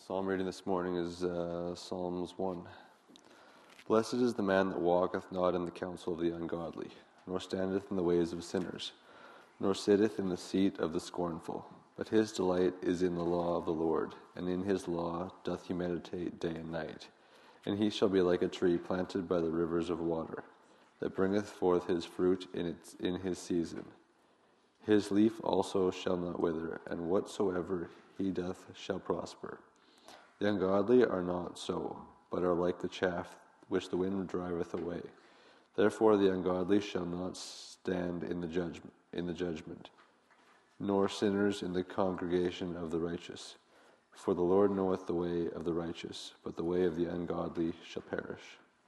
Psalm reading this morning is Psalms 1. Blessed is the man that walketh not in the counsel of the ungodly, nor standeth in the ways of sinners, nor sitteth in the seat of the scornful. But his delight is in the law of the Lord, and in his law doth he meditate day and night. And he shall be like a tree planted by the rivers of water, that bringeth forth his fruit in his season. His leaf also shall not wither, and whatsoever he doth shall prosper. The ungodly are not so, but are like the chaff which the wind driveth away. Therefore the ungodly shall not stand in the judgment, nor sinners in the congregation of the righteous. For the Lord knoweth the way of the righteous, but the way of the ungodly shall perish.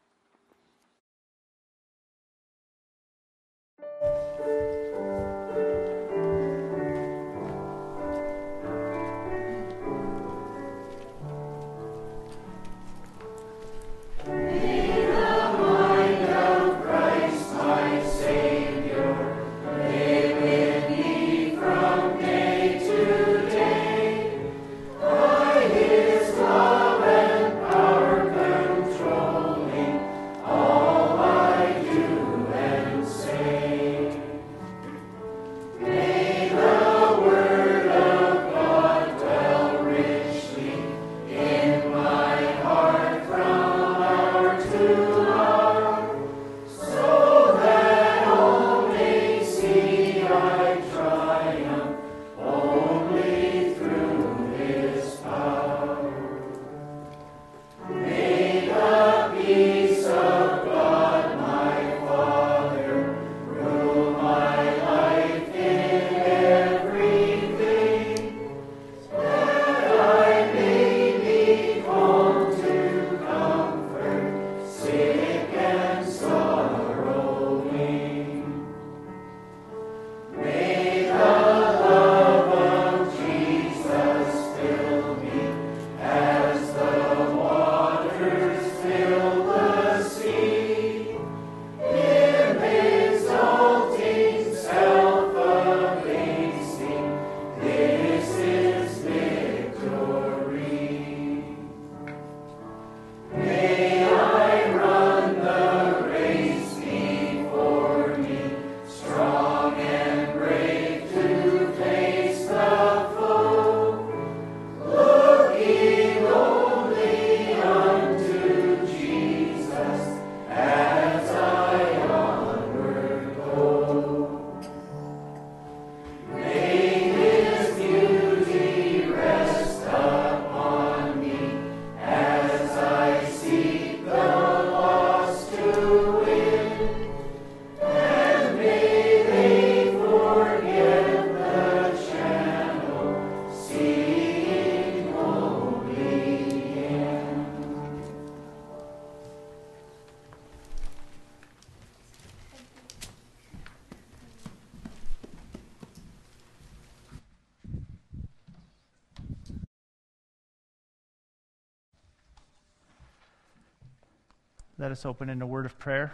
Let us open in a word of prayer.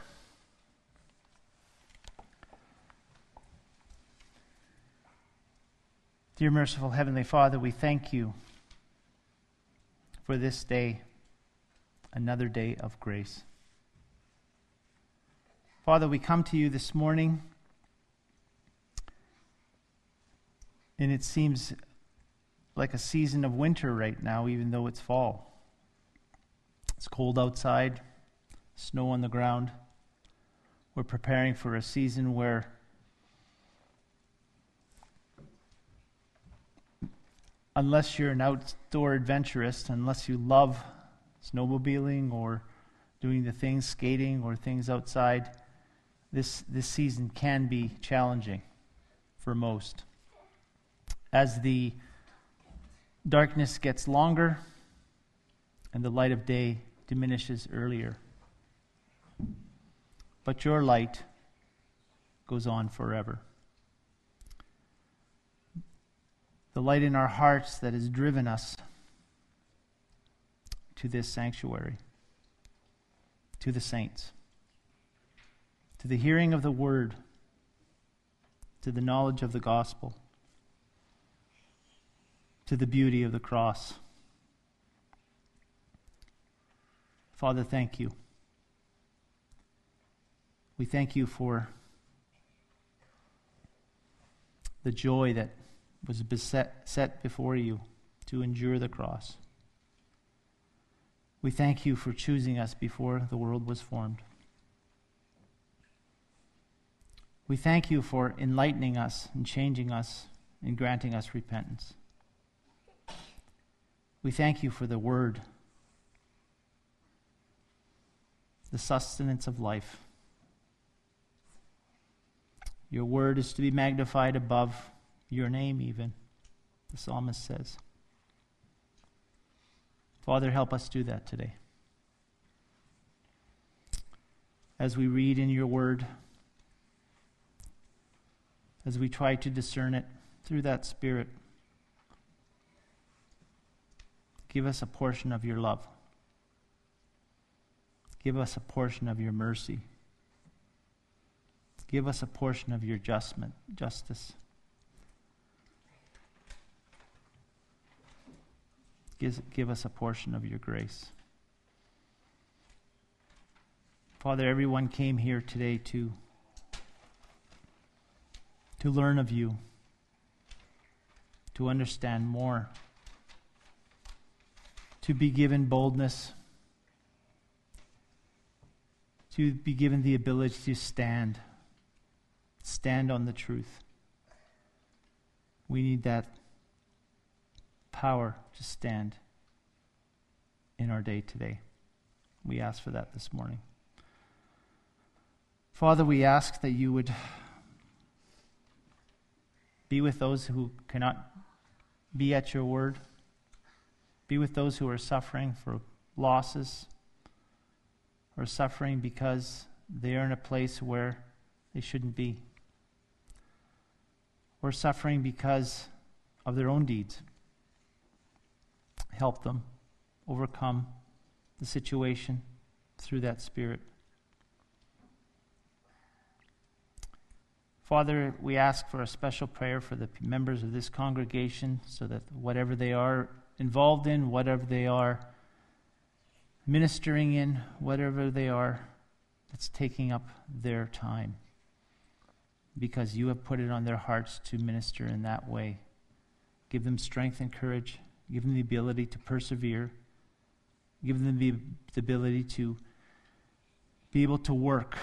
Dear merciful Heavenly Father, we thank you for this day, another day of grace. Father, we come to you this morning, and it seems like a season of winter right now, even though it's fall. It's cold outside. Snow on the ground. We're preparing for a season where unless you're an outdoor adventurist, unless you love snowmobiling or doing the things, skating or things outside, this season can be challenging for most. As the darkness gets longer and the light of day diminishes earlier. But your light goes on forever. The light in our hearts that has driven us to this sanctuary, to the saints, to the hearing of the word, to the knowledge of the gospel, to the beauty of the cross, Father, thank you. We thank you for the joy that was set before you to endure the cross. We thank you for choosing us before the world was formed. We thank you for enlightening us and changing us and granting us repentance. We thank you for the word, the sustenance of life. Your word is to be magnified above your name even, the psalmist says. Father, help us do that today. As we read in your word, as we try to discern it through that Spirit, give us a portion of your love. Give us a portion of your mercy. Give us a portion of your justice. Give us a portion of your grace. Father, everyone came here today to learn of you, to understand more, to be given boldness, to be given the ability to stand on the truth. We need that power to stand in our day today. We ask for that this morning. Father, we ask that you would be with those who cannot be at your word. Be with those who are suffering for losses or suffering because they are in a place where they shouldn't be, or suffering because of their own deeds. Help them overcome the situation through that Spirit. Father, we ask for a special prayer for the members of this congregation so that whatever they are involved in, whatever they are ministering in, whatever they are that's taking up their time, because you have put it on their hearts to minister in that way. Give them strength and courage. Give them the ability to persevere. Give them the ability to be able to work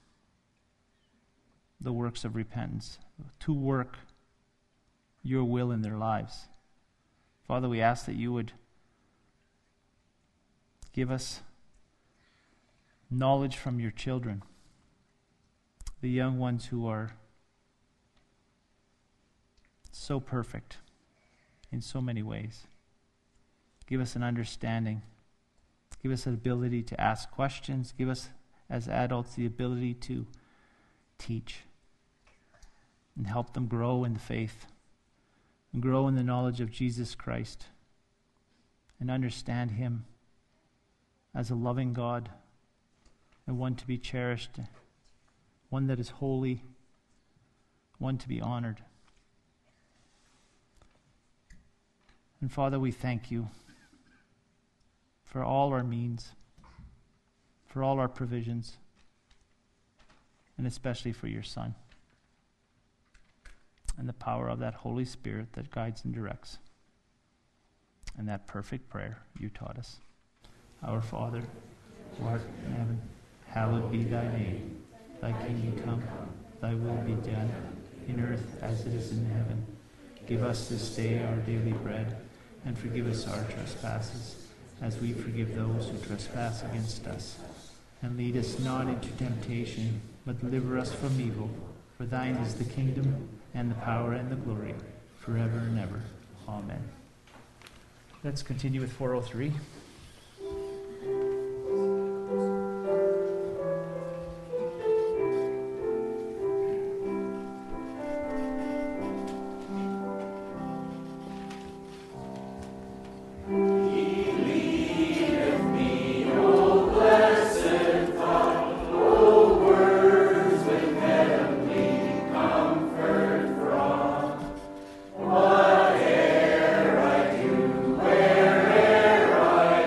the works of repentance, to work your will in their lives. Father, we ask that you would give us knowledge from your children, the young ones who are so perfect in so many ways. Give us an understanding. Give us an ability to ask questions. Give us, as adults, the ability to teach and help them grow in the faith and grow in the knowledge of Jesus Christ and understand him as a loving God and one to be cherished, one that is holy, one to be honored. And Father, we thank you for all our means, for all our provisions, and especially for your Son and the power of that Holy Spirit that guides and directs, and that perfect prayer you taught us. Our Father, who art in heaven, hallowed be thy name. Thy kingdom come, thy will be done, in earth as it is in heaven. Give us this day our daily bread, and forgive us our trespasses, as we forgive those who trespass against us. And lead us not into temptation, but deliver us from evil. For thine is the kingdom, and the power, and the glory, forever and ever. Amen. Let's continue with 403. Whate'er I do, where'er I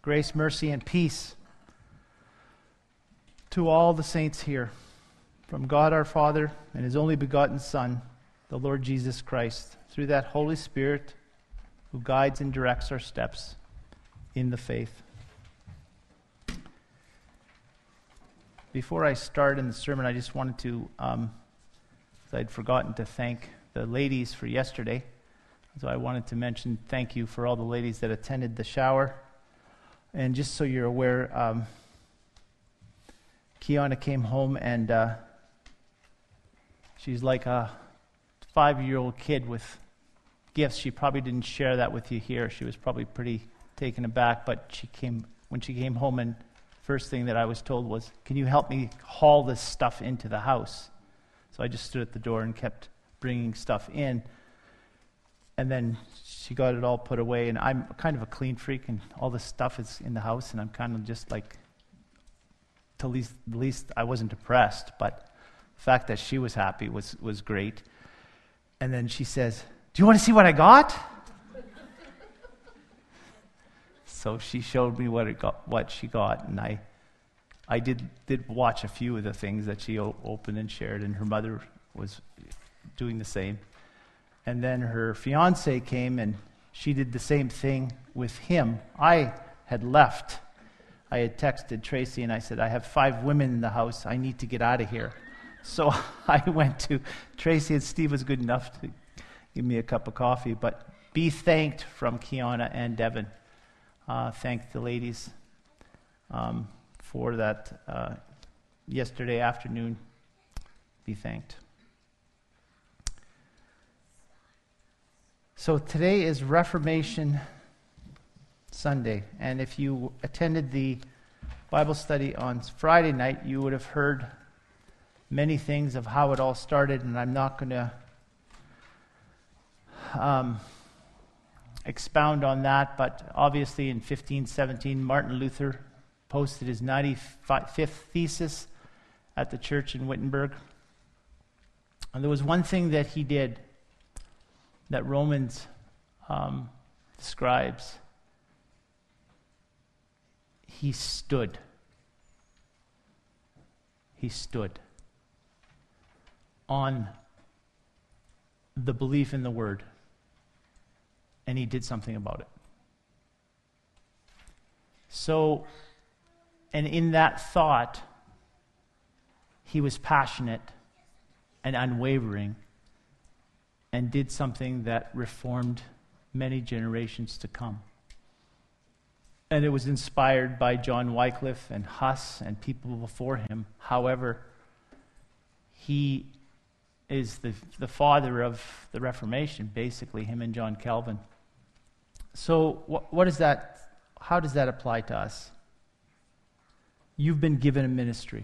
Grace, mercy, and peace to all the saints here, from God our Father and His only begotten Son, the Lord Jesus Christ, through that Holy Spirit who guides and directs our steps in the faith. Before I start in the sermon, I just wanted to, I'd forgotten to thank the ladies for yesterday. So I wanted to mention thank you for all the ladies that attended the shower. And just so you're aware, Kiana came home and she's like a 5-year-old kid with gifts. She probably didn't share that with you here. She was probably pretty taken aback, but when she came home, and first thing that I was told was, "Can you help me haul this stuff into the house?" So I just stood at the door and kept bringing stuff in. And then she got it all put away, and I'm kind of a clean freak, and all this stuff is in the house, and I'm kind of just like, at least I wasn't depressed, but the fact that she was happy was great. And then she says, "Do you want to see what I got?" So she showed me what she got, and I did watch a few of the things that she opened and shared, and her mother was doing the same. And then her fiance came, and she did the same thing with him. I had left. I had texted Tracy, and I said, "I have 5 women in the house. I need to get out of here." So I went to Tracy, and Steve was good enough to give me a cup of coffee. But be thanked from Kiana and Devin. Thank the ladies for that yesterday afternoon. Be thanked. So today is Reformation Sunday, and if you attended the Bible study on Friday night, you would have heard many things of how it all started, and I'm not going to expound on that, but obviously in 1517, Martin Luther posted his 95th thesis at the church in Wittenberg. And there was one thing that he did that Romans describes. He stood. He stood on the belief in the Word, and he did something about it. So, and in that thought, he was passionate and unwavering, and did something that reformed many generations to come. And it was inspired by John Wycliffe and Huss and people before him. However, he is the father of the Reformation, basically, him and John Calvin. So what is that? How does that apply to us? You've been given a ministry.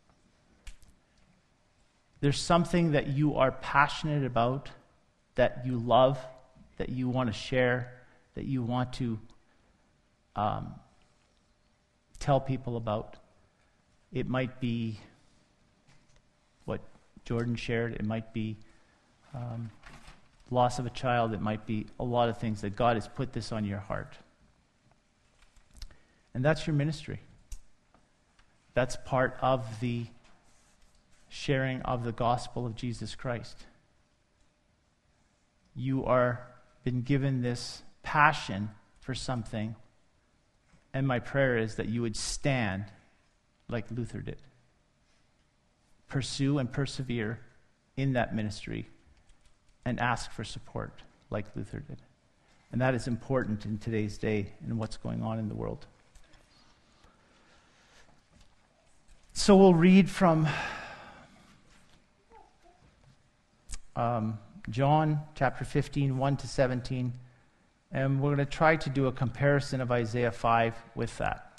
There's something that you are passionate about, that you love, that you want to share, that you want to tell people about. It might be what Jordan shared. It might be loss of a child. It might be a lot of things that God has put this on your heart. And that's your ministry. That's part of the sharing of the gospel of Jesus Christ. You are been given this passion for something, and my prayer is that you would stand like Luther did. Pursue and persevere in that ministry and ask for support like Luther did. And that is important in today's day and what's going on in the world. So we'll read from John chapter 15, 1 to 17, and we're going to try to do a comparison of Isaiah 5 with that.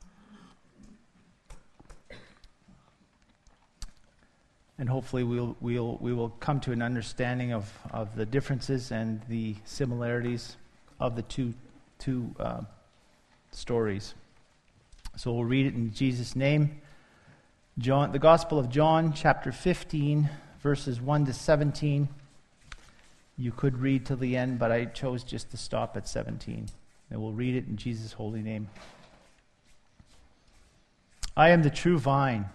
And hopefully we will come to an understanding of the differences and the similarities of the two stories. So we'll read it in Jesus' name. John, the Gospel of John, chapter 15, verses 1 to 17. You could read till the end, but I chose just to stop at 17. And we'll read it in Jesus' holy name. I am the true vine,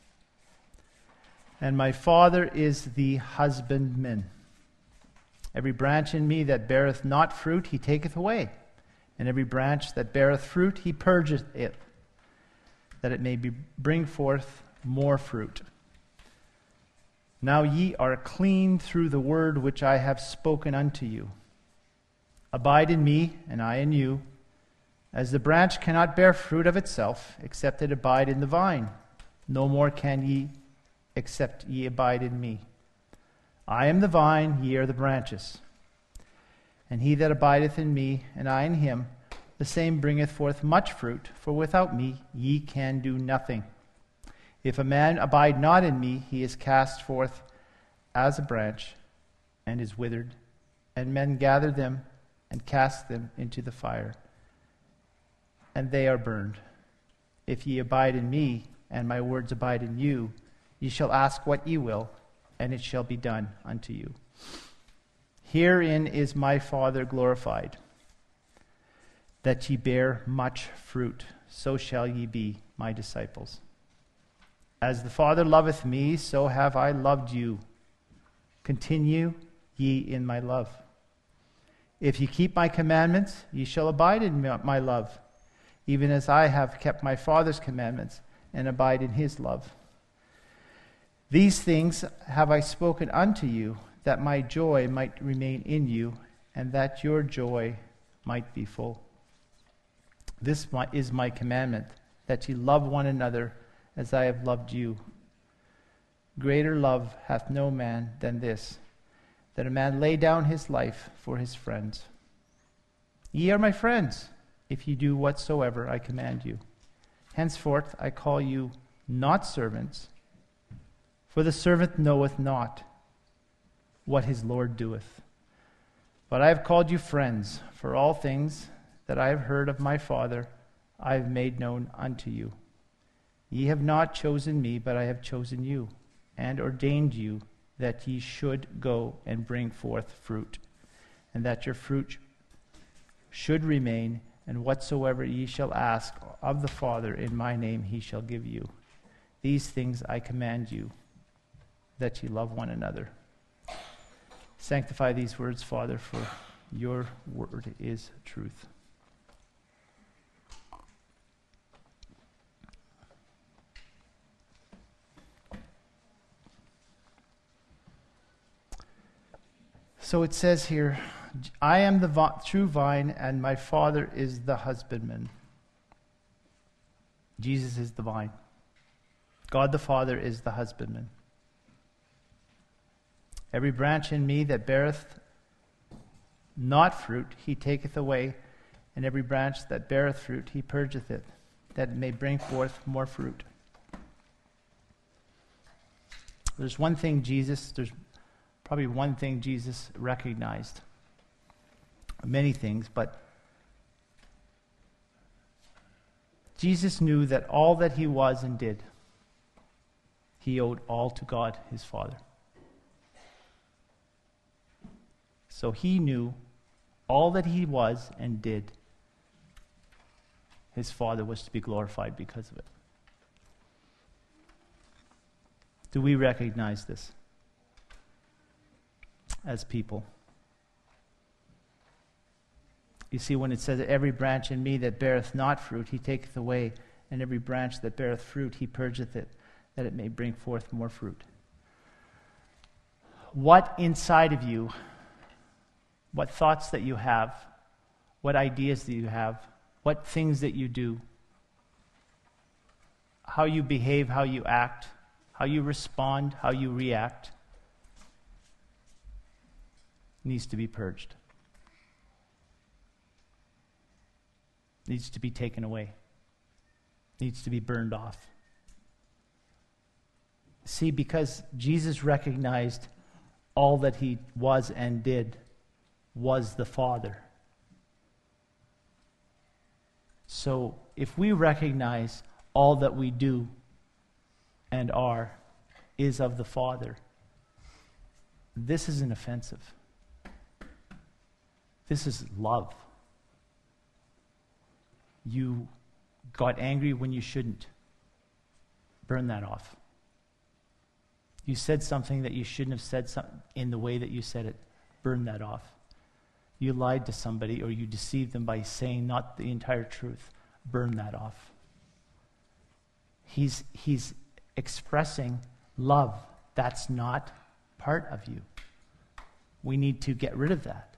and my Father is the husbandman. Every branch in me that beareth not fruit, he taketh away. And every branch that beareth fruit, he purgeth it, that it may bring forth more fruit. Now ye are clean through the word which I have spoken unto you. Abide in me, and I in you. As the branch cannot bear fruit of itself, except it abide in the vine, no more can ye, except ye abide in me. I am the vine, ye are the branches. And he that abideth in me, and I in him, the same bringeth forth much fruit, for without me ye can do nothing. If a man abide not in me, he is cast forth as a branch, and is withered, and men gather them, and cast them into the fire, and they are burned. If ye abide in me, and my words abide in you, ye shall ask what ye will, and it shall be done unto you. Herein is my Father glorified, that ye bear much fruit, so shall ye be my disciples. As the Father loveth me, so have I loved you. Continue ye in my love. If ye keep my commandments, ye shall abide in my love, even as I have kept my Father's commandments, and abide in his love. These things have I spoken unto you, that my joy might remain in you, and that your joy might be full. This is my commandment, that ye love one another as I have loved you. Greater love hath no man than this, that a man lay down his life for his friends. Ye are my friends, if ye do whatsoever I command you. Henceforth I call you not servants, for the servant knoweth not what his Lord doeth. But I have called you friends, for all things that I have heard of my Father I have made known unto you. Ye have not chosen me, but I have chosen you, and ordained you that ye should go and bring forth fruit, and that your fruit should remain, and whatsoever ye shall ask of the Father in my name he shall give you. These things I command you, that ye love one another. Sanctify these words, Father, for your word is truth. So it says here, I am the true vine, and my Father is the husbandman. Jesus is the vine. God the Father is the husbandman. Every branch in me that beareth not fruit, he taketh away, and every branch that beareth fruit, he purgeth it, that it may bring forth more fruit. There's probably one thing Jesus recognized. Many things, but Jesus knew that all that he was and did, he owed all to God, his Father. So he knew all that he was and did, his Father was to be glorified because of it. Do we recognize this as people? You see, when it says, every branch in me that beareth not fruit, he taketh away, and every branch that beareth fruit, he purgeth it, that it may bring forth more fruit. What inside of you, what thoughts that you have, what ideas that you have, what things that you do, how you behave, how you act, how you respond, how you react, needs to be purged. Needs to be taken away. Needs to be burned off. See, because Jesus recognized all that he was and did was the Father. So if we recognize all that we do and are is of the Father, this isn't offensive. This is love. You got angry when you shouldn't. burn that off. You said something that you shouldn't have said in the way that you said it. Burn that off. You lied to somebody or you deceived them by saying not the entire truth. Burn that off. He's expressing love. That's not part of you. We need to get rid of that.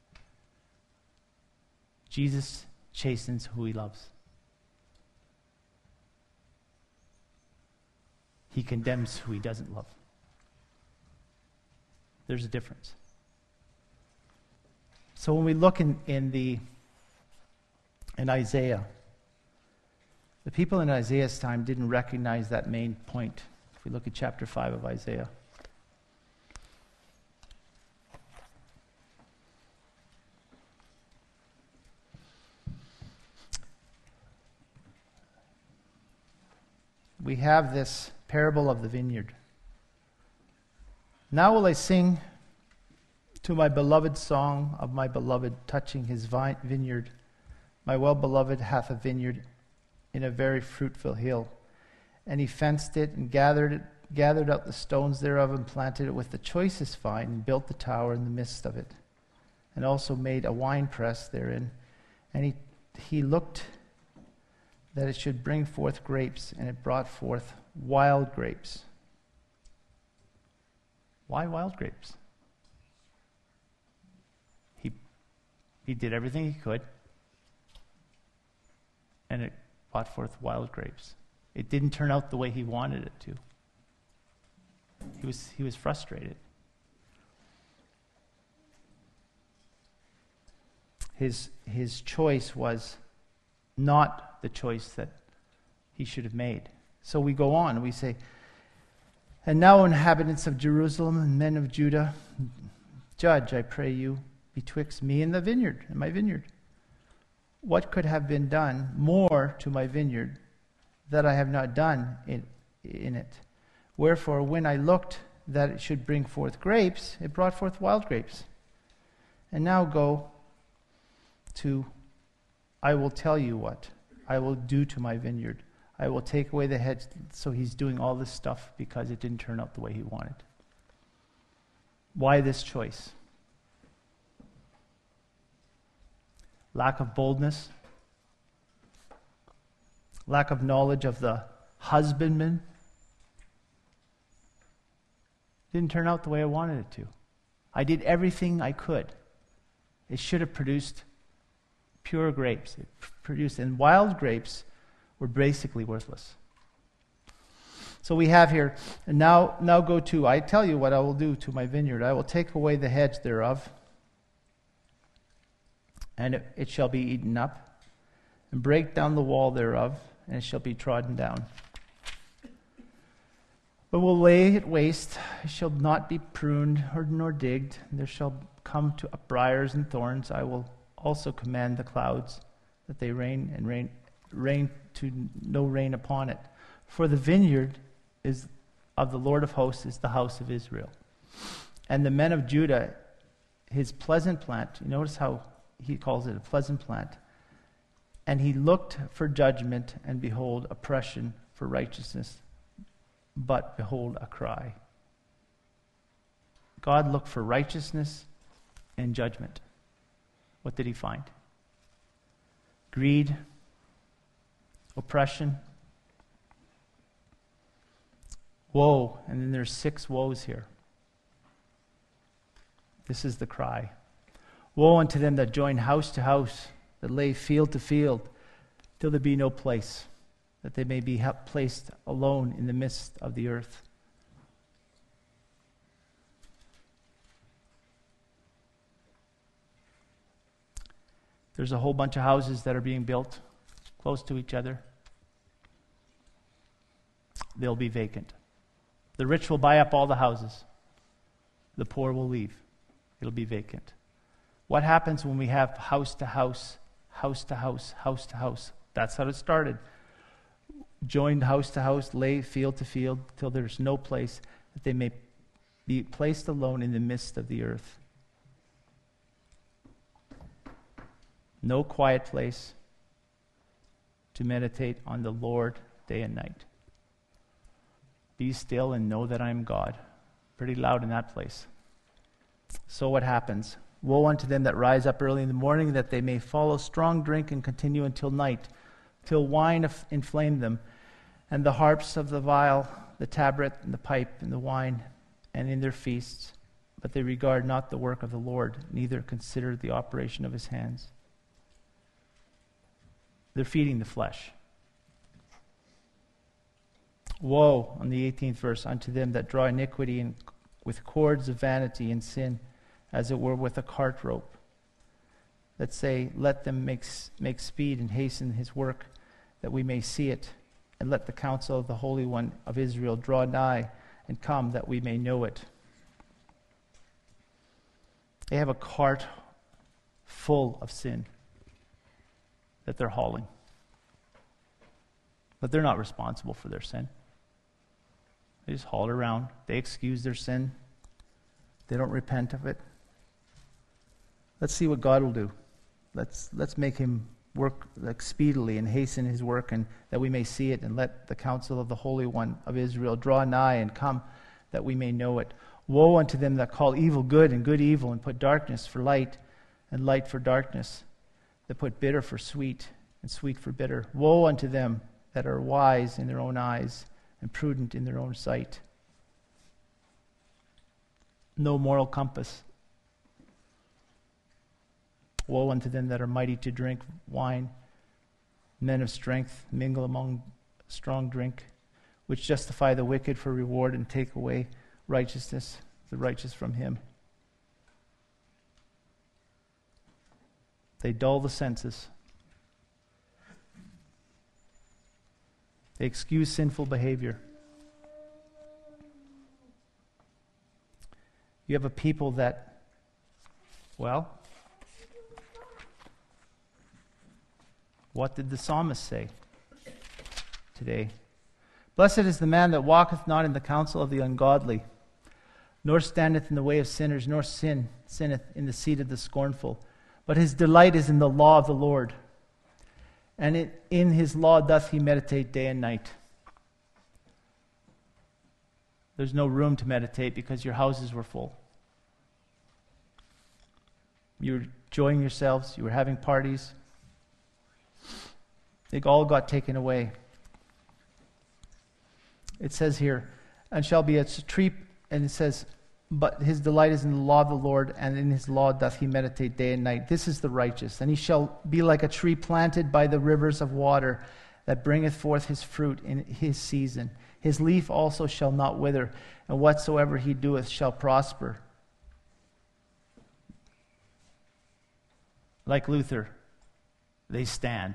Jesus chastens who he loves. He condemns who he doesn't love. There's a difference. So when we look in Isaiah, the people in Isaiah's time didn't recognize that main point. If we look at chapter 5 of Isaiah. We have this parable of the vineyard. Now will I sing to my beloved song of my beloved touching his vineyard. My well-beloved hath a vineyard in a very fruitful hill. And he fenced it and gathered out the stones thereof and planted it with the choicest vine and built the tower in the midst of it. And also made a winepress therein. And he looked that it should bring forth grapes, and it brought forth wild grapes. Why wild grapes? He did everything he could, and it brought forth wild grapes. It didn't turn out the way he wanted it to. He was frustrated. His choice was not the choice that he should have made. So we go on and we say, and now, inhabitants of Jerusalem and men of Judah, judge, I pray you, betwixt me and the vineyard, and my vineyard. What could have been done more to my vineyard that I have not done in it? Wherefore, when I looked that it should bring forth grapes, it brought forth wild grapes. And now go to, I will tell you what I will do to my vineyard. I will take away the hedge. So he's doing all this stuff because it didn't turn out the way he wanted. Why this choice? Lack of boldness, lack of knowledge of the husbandman. Didn't turn out the way I wanted it to. I did everything I could. It should have produced pure grapes. It produced, and wild grapes were basically worthless. So we have here, and now go to, I tell you what I will do to my vineyard. I will take away the hedge thereof, and it shall be eaten up, and break down the wall thereof, and it shall be trodden down. But will lay it waste, it shall not be pruned nor digged. There shall come to briars and thorns. I will also command the clouds that they rain to no rain upon it. For the vineyard is of the Lord of hosts is the house of Israel. And the men of Judah, his pleasant plant. You notice how he calls it a pleasant plant. And he looked for judgment, and behold, oppression, for righteousness. But behold, a cry. God looked for righteousness and judgment. What did he find? Greed, oppression, woe, and then there's 6 woes here. This is the cry. Woe unto them that join house to house, that lay field to field, till there be no place, that they may be placed alone in the midst of the earth. There's a whole bunch of houses that are being built close to each other. They'll be vacant. The rich will buy up all the houses. The poor will leave. It'll be vacant. What happens when we have house to house, house to house, house to house? That's how it started. Joined house to house, lay field to field, till there's no place that they may be placed alone in the midst of the earth. No quiet place to meditate on the Lord day and night. Be still and know that I am God. Pretty loud in that place. So what happens? Woe unto them that rise up early in the morning, that they may follow strong drink and continue until night, till wine inflame them, and the harps of the viol, the tabret and the pipe and the wine, and in their feasts. But they regard not the work of the Lord, neither consider the operation of his hands. They're feeding the flesh. Woe, on the 18th verse, unto them that draw iniquity and with cords of vanity and sin, as it were with a cart rope, that say, let them make speed and hasten his work, that we may see it, and let the counsel of the Holy One of Israel draw nigh and come, that we may know it. They have a cart full of sin that they're hauling. But they're not responsible for their sin. They just haul it around. They excuse their sin. They don't repent of it. Let's see what God will do. Let's make him work speedily and hasten his work, and that we may see it, and let the counsel of the Holy One of Israel draw nigh and come, that we may know it. Woe unto them that call evil good and good evil, and put darkness for light and light for darkness, that put bitter for sweet and sweet for bitter. Woe unto them that are wise in their own eyes and prudent in their own sight. No moral compass. Woe unto them that are mighty to drink wine, men of strength mingle among strong drink, which justify the wicked for reward and take away righteousness, the righteous from him. They dull the senses. They excuse sinful behavior. You have a people that, well, what did the psalmist say today? Blessed is the man that walketh not in the counsel of the ungodly, nor standeth in the way of sinners, nor sinneth in the seat of the scornful. But his delight is in the law of the Lord, and in his law doth he meditate day and night. There's no room to meditate because your houses were full. You were enjoying yourselves, you were having parties. They all got taken away. It says here, and shall be a tree, and it says, but his delight is in the law of the Lord, and in his law doth he meditate day and night. This is the righteous. And he shall be like a tree planted by the rivers of water, that bringeth forth his fruit in his season. His leaf also shall not wither, and whatsoever he doeth shall prosper. Like Luther, they stand.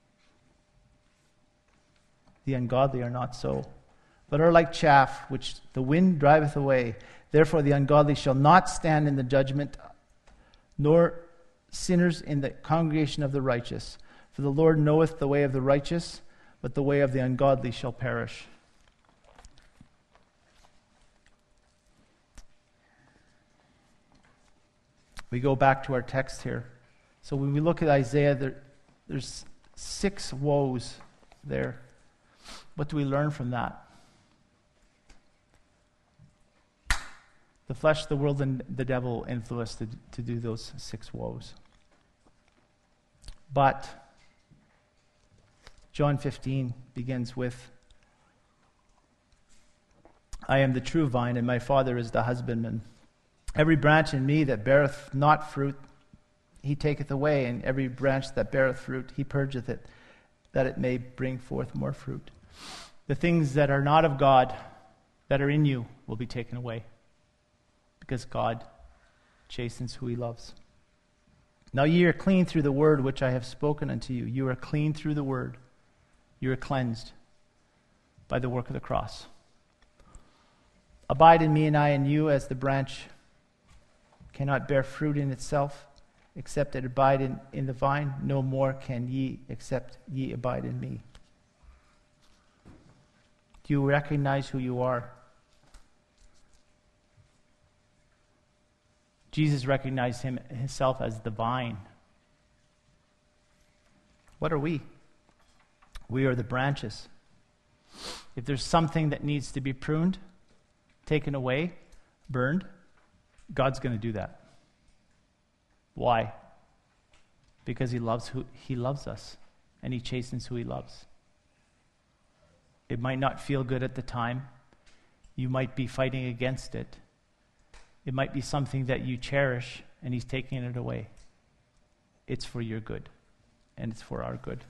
The ungodly are not so, but are like chaff, which the wind driveth away. Therefore the ungodly shall not stand in the judgment, nor sinners in the congregation of the righteous. For the Lord knoweth the way of the righteous, but the way of the ungodly shall perish. We go back to our text here. So when we look at Isaiah, there's 6 woes there. What do we learn from that? The flesh, the world, and the devil influence to do those 6 woes. But John 15 begins with, I am the true vine, and my Father is the husbandman. Every branch in me that beareth not fruit, he taketh away, and every branch that beareth fruit, he purgeth it, that it may bring forth more fruit. The things that are not of God, that are in you, will be taken away, because God chastens who he loves. Now ye are clean through the word which I have spoken unto you. You are clean through the word. You are cleansed by the work of the cross. Abide in me, and I in you, as the branch cannot bear fruit in itself, except it abide in the vine. No more can ye, except ye abide in me. Do you recognize who you are? Jesus recognized himself as the vine. What are we? We are the branches. If there's something that needs to be pruned, taken away, burned, God's going to do that. Why? Because He loves us, and He chastens who He loves. It might not feel good at the time. You might be fighting against it. It might be something that you cherish, and He's taking it away. It's for your good, and it's for our good.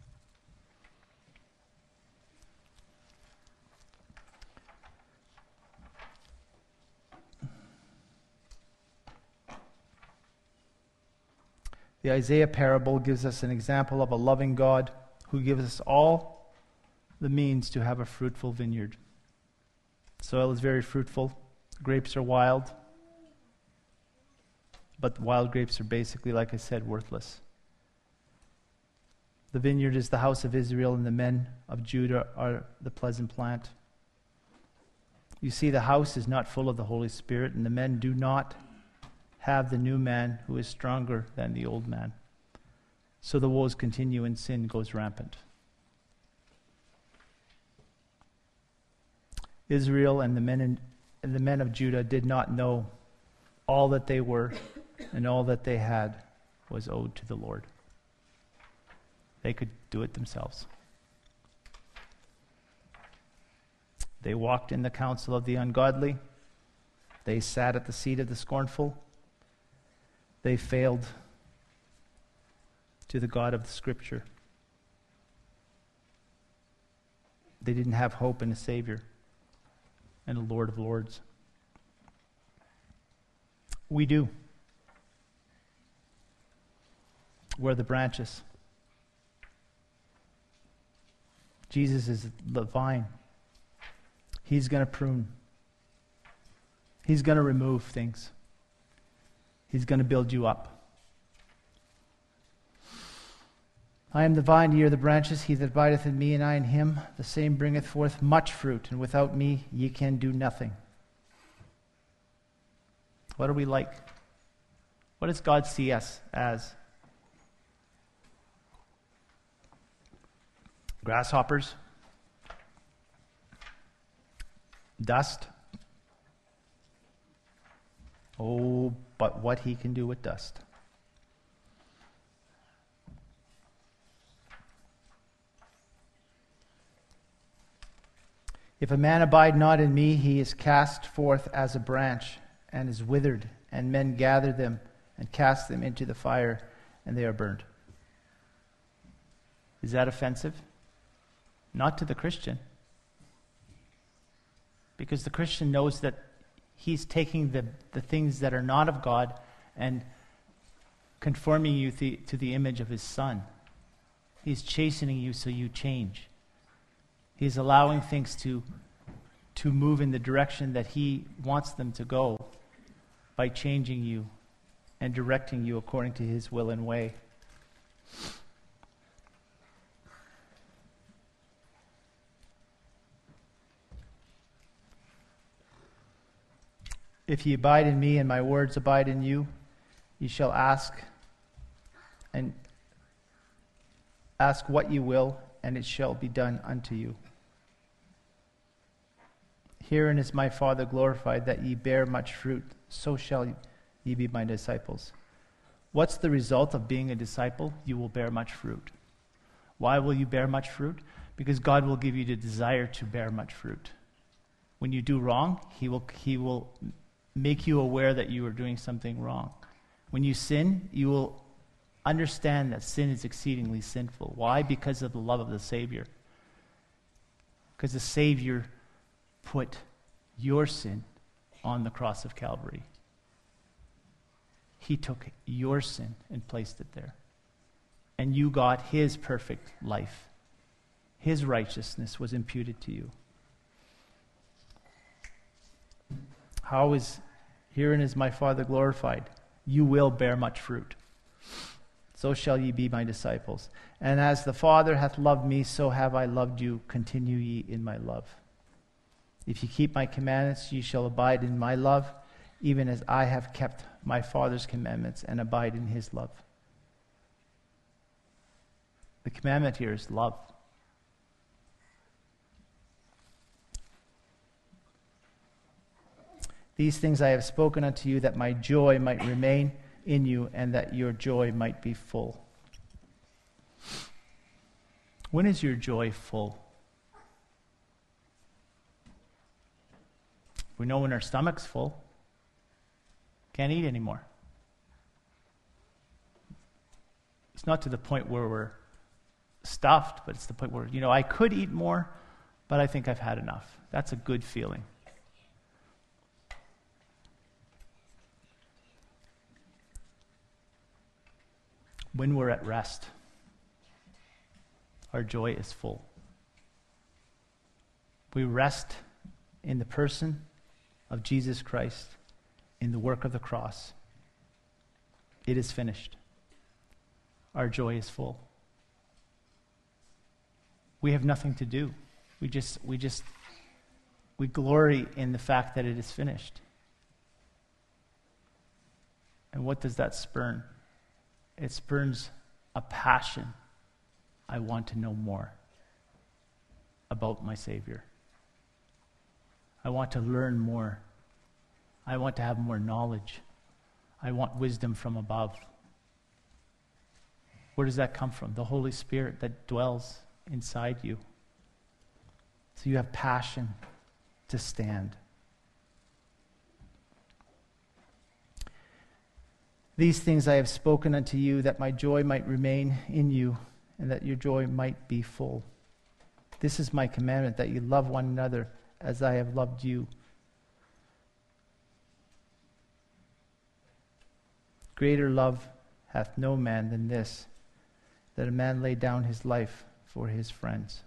The Isaiah parable gives us an example of a loving God who gives us all the means to have a fruitful vineyard. Soil is very fruitful. Grapes are wild. But wild grapes are basically, like I said, worthless. The vineyard is the house of Israel, and the men of Judah are the pleasant plant. You see, the house is not full of the Holy Spirit, and the men do not have the new man who is stronger than the old man. So the woes continue and sin goes rampant. Israel and the men of Judah did not know all that they were and all that they had was owed to the Lord. They could do it themselves. They walked in the counsel of the ungodly. They sat at the seat of the scornful. They failed to the God of the Scripture. They didn't have hope in a Savior and a Lord of Lords. We do. We're the branches. Jesus is the vine. He's going to prune. He's going to remove things. He's going to build you up. I am the vine, ye are the branches. He that abideth in me, and I in him, the same bringeth forth much fruit, and without me ye can do nothing. What are we like? What does God see us as? Grasshoppers? Dust? Oh, but what He can do with dust. If a man abide not in me, he is cast forth as a branch and is withered, and men gather them and cast them into the fire, and they are burned. Is that offensive? Not to the Christian. Because the Christian knows that he's taking the things that are not of God and conforming you to the image of His Son. He's chastening you so you change. He's allowing things to move in the direction that He wants them to go by changing you and directing you according to His will and way. If ye abide in me and my words abide in you, ye shall ask what ye will, and it shall be done unto you. Herein is my Father glorified, that ye bear much fruit, so shall ye be my disciples. What's the result of being a disciple? You will bear much fruit. Why will you bear much fruit? Because God will give you the desire to bear much fruit. When you do wrong, He will make you aware that you are doing something wrong. When you sin, you will understand that sin is exceedingly sinful. Why? Because of the love of the Savior. Because the Savior put your sin on the cross of Calvary. He took your sin and placed it there. And you got His perfect life. His righteousness was imputed to you. Herein is my Father glorified. You will bear much fruit. So shall ye be my disciples. And as the Father hath loved me, so have I loved you. Continue ye in my love. If ye keep my commandments, ye shall abide in my love, even as I have kept my Father's commandments and abide in His love. The commandment here is love. These things I have spoken unto you, that my joy might remain in you, and that your joy might be full. When is your joy full? We know when our stomach's full. Can't eat anymore. It's not to the point where we're stuffed, but it's the point where, I could eat more, but I think I've had enough. That's a good feeling. When we're at rest, our joy is full. We rest in the person of Jesus Christ, in the work of the cross. It is finished. Our joy is full. We have nothing to do. We glory in the fact that it is finished. And what does that spurn? It spurns a passion. I want to know more about my Savior. I want to learn more. I want to have more knowledge. I want wisdom from above. Where does that come from? The Holy Spirit that dwells inside you. So you have passion to stand. These things I have spoken unto you, that my joy might remain in you, and that your joy might be full. This is my commandment, that you love one another as I have loved you. Greater love hath no man than this, that a man lay down his life for his friends.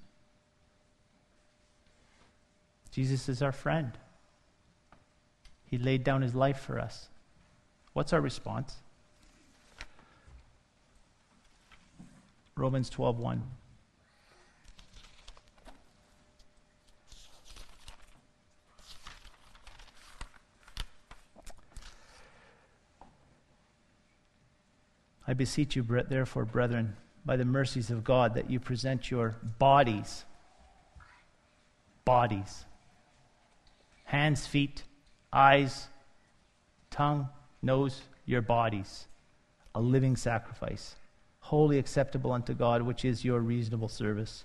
Jesus is our friend. He laid down his life for us. What's our response? Romans 12:1. I beseech you, therefore, brethren, by the mercies of God, that you present your bodies, hands, feet, eyes, tongue, nose, your bodies, a living sacrifice, wholly acceptable unto God, which is your reasonable service.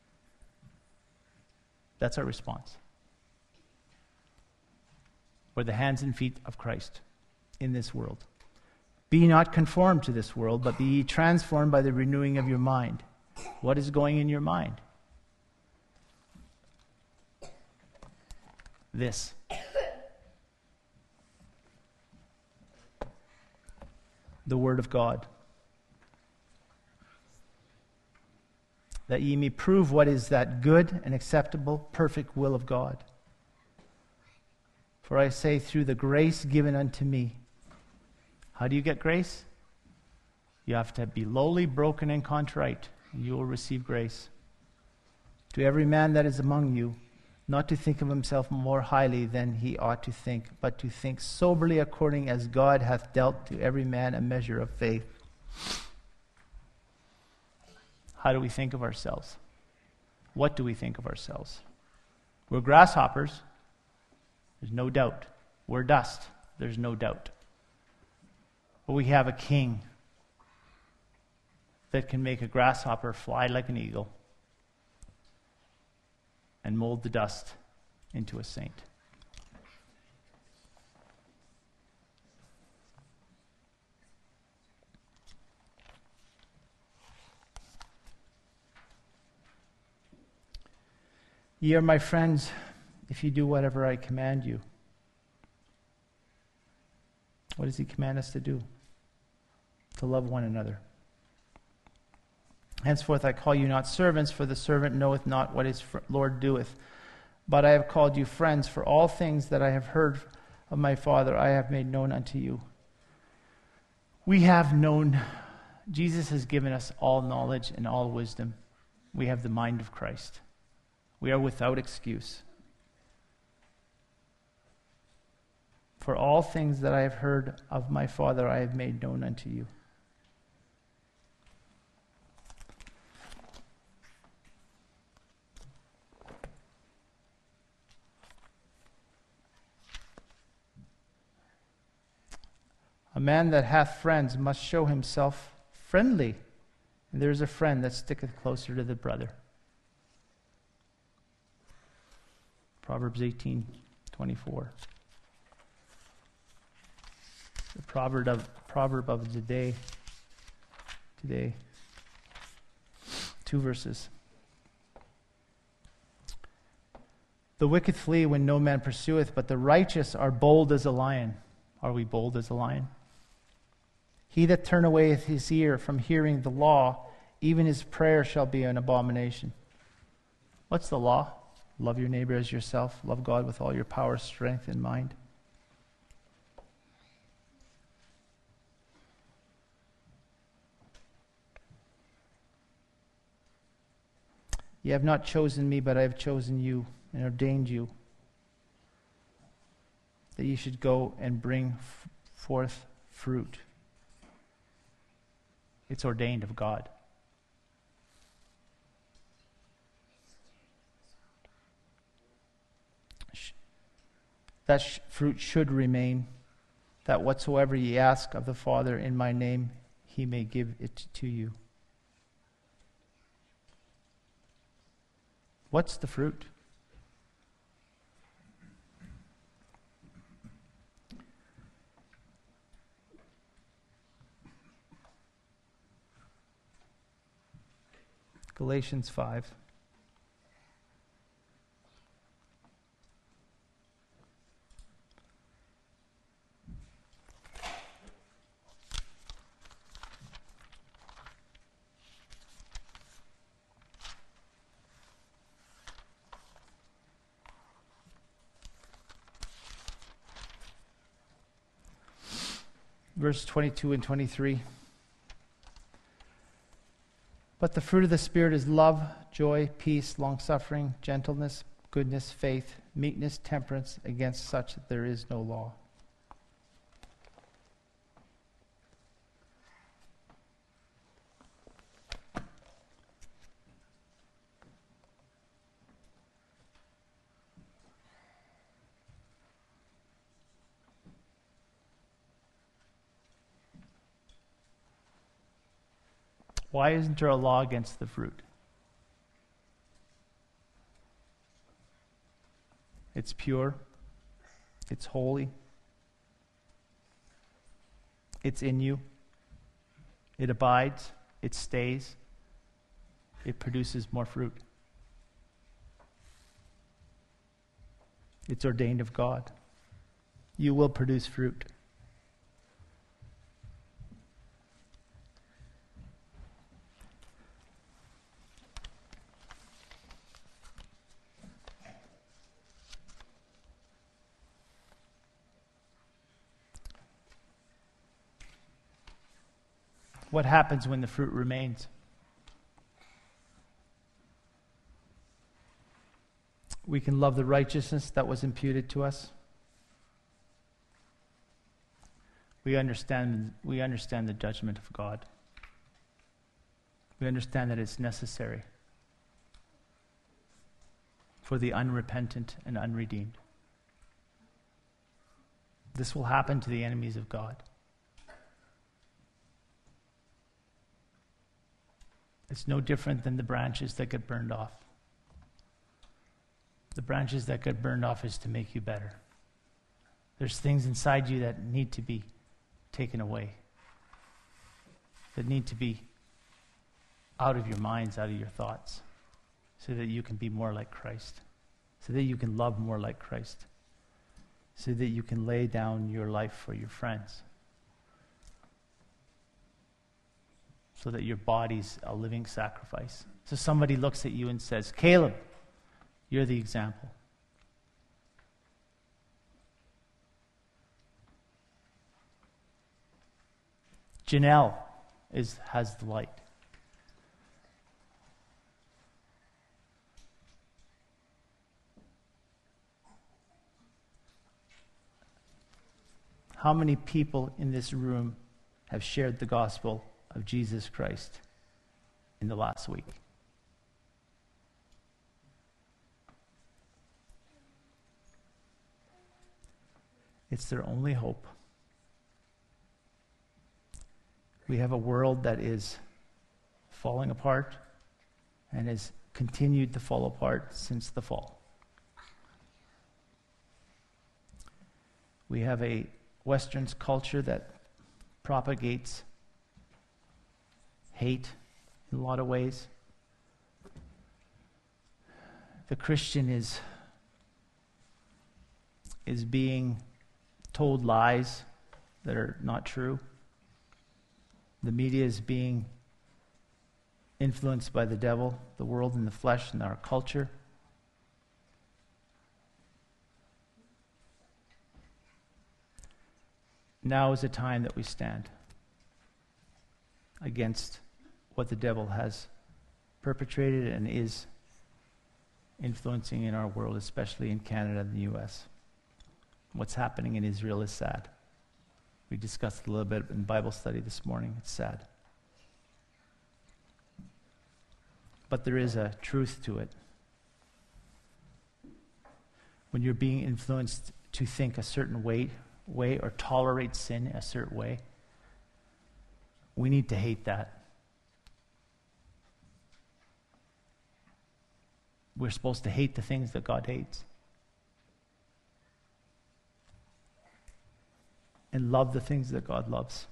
That's our response. We're the hands and feet of Christ in this world. Be not conformed to this world, but be ye transformed by the renewing of your mind. What is going in your mind? This. The Word of God. That ye may prove what is that good and acceptable, perfect will of God. For I say, through the grace given unto me. How do you get grace? You have to be lowly, broken, and contrite, and you will receive grace. To every man that is among you, not to think of himself more highly than he ought to think, but to think soberly according as God hath dealt to every man a measure of faith. How do we think of ourselves? What do we think of ourselves? We're grasshoppers. There's no doubt. We're dust. There's no doubt. But we have a king that can make a grasshopper fly like an eagle and mold the dust into a saint. Ye are my friends if you do whatever I command you. What does he command us to do? To love one another. Henceforth I call you not servants, for the servant knoweth not what his Lord doeth. But I have called you friends, for all things that I have heard of my Father I have made known unto you. We have known, Jesus has given us all knowledge and all wisdom. We have the mind of Christ. We are without excuse. For all things that I have heard of my Father I have made known unto you. man that hath friends must show himself friendly, and there is a friend that sticketh closer to the brother. Proverbs 18:24. The proverb of the day. Today. 2 verses. The wicked flee when no man pursueth, but the righteous are bold as a lion. Are we bold as a lion? He that turn away his ear from hearing the law, even his prayer shall be an abomination. What's the law? Love your neighbor as yourself. Love God with all your power, strength, and mind. Ye have not chosen me, but I have chosen you and ordained you, that ye should go and bring forth fruit. It's ordained of God. That fruit should remain, that whatsoever ye ask of the Father in my name, he may give it to you. What's the fruit? Galatians 5. Verse 22 and 23. But the fruit of the Spirit is love, joy, peace, long-suffering, gentleness, goodness, faith, meekness, temperance. Against such there is no law. Why isn't there a law against the fruit? It's pure. It's holy. It's in you. It abides. It stays. It produces more fruit. It's ordained of God. You will produce fruit. What happens when the fruit remains? We can love the righteousness that was imputed to us. We understand the judgment of God. We understand that it's necessary for the unrepentant and unredeemed. This will happen to the enemies of God. It's no different than the branches that get burned off. The branches that get burned off is to make you better. There's things inside you that need to be taken away, that need to be out of your minds, out of your thoughts, so that you can be more like Christ, so that you can love more like Christ, so that you can lay down your life for your friends, so that your body's a living sacrifice. So somebody looks at you and says, Caleb, you're the example. Janelle has the light. How many people in this room have shared the gospel of Jesus Christ in the last week? It's their only hope. We have a world that is falling apart and has continued to fall apart since the fall. We have a Western culture that propagates hate in a lot of ways. The Christian is being told lies that are not true. The media is being influenced by the devil, the world and the flesh and our culture. Now is a time that we stand against what the devil has perpetrated and is influencing in our world, especially in Canada and the U.S. What's happening in Israel is sad. We discussed it a little bit in Bible study this morning. It's sad. But there is a truth to it. When you're being influenced to think a certain way or tolerate sin a certain way, we need to hate that. We're supposed to hate the things that God hates and love the things that God loves.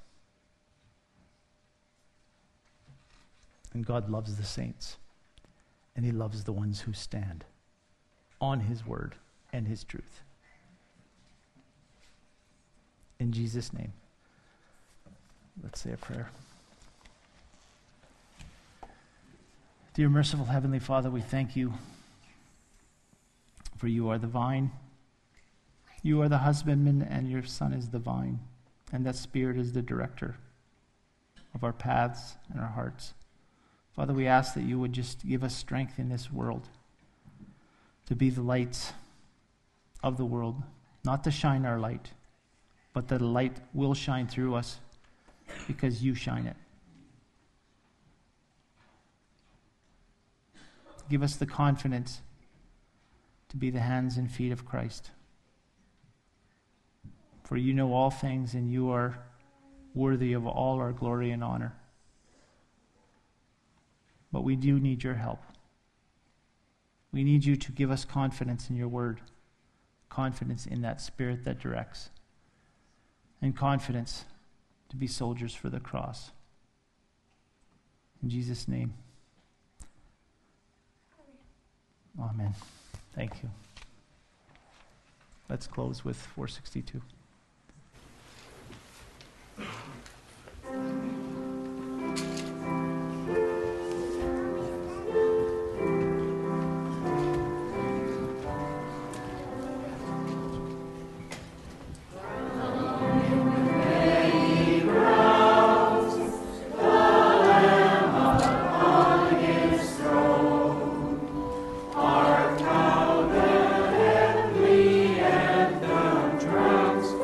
And God loves the saints, and He loves the ones who stand on His word and His truth. In Jesus' name, let's say a prayer. Dear merciful Heavenly Father, we thank you for you are the vine. You are the husbandman, and your Son is the vine, and that Spirit is the director of our paths and our hearts. Father, we ask that you would just give us strength in this world to be the lights of the world, not to shine our light, but that the light will shine through us because you shine it. Give us the confidence to be the hands and feet of Christ. For you know all things, and you are worthy of all our glory and honor. But we do need your help. We need you to give us confidence in your word, confidence in that Spirit that directs, and confidence to be soldiers for the cross. In Jesus' name. Amen. Thank you. Let's close with 462. Art thou the heavenly anthem drums?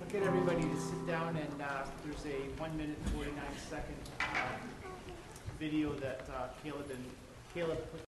get everybody to sit down, and there's a 1 minute 49 second video that Caleb put